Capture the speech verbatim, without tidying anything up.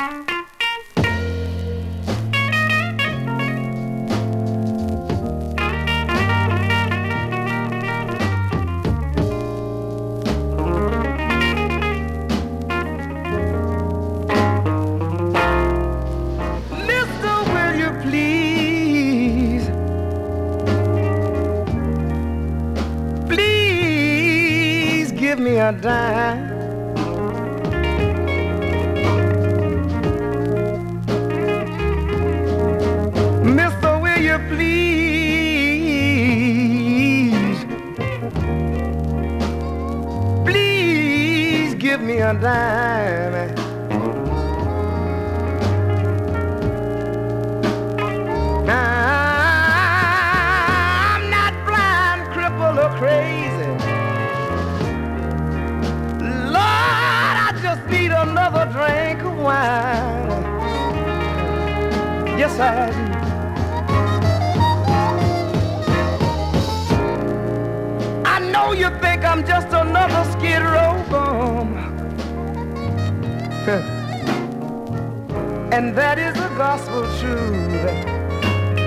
A dime. Mister, will you please, please give me a dime? I'm not blind, crippled, or crazy. Need another drink of wine. Yes, I do. I know you think I'm just another skid row bum, and that is the gospel truth.